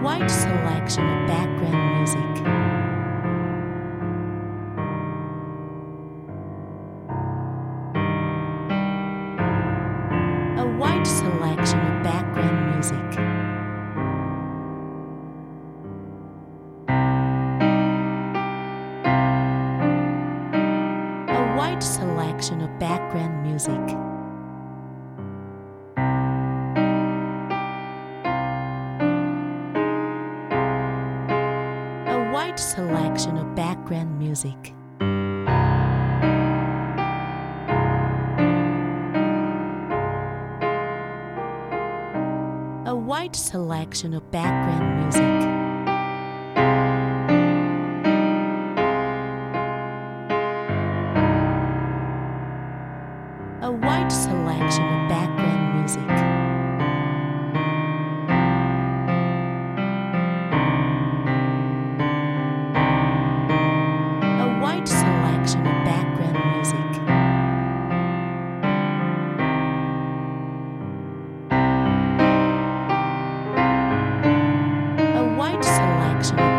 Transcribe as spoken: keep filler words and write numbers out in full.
wide selection of background music. A wide selection of background music. A wide selection of background music. A wide selection of background music. A wide selection of background music. A wide selection of background music. A wide selection of background music. A wide selection of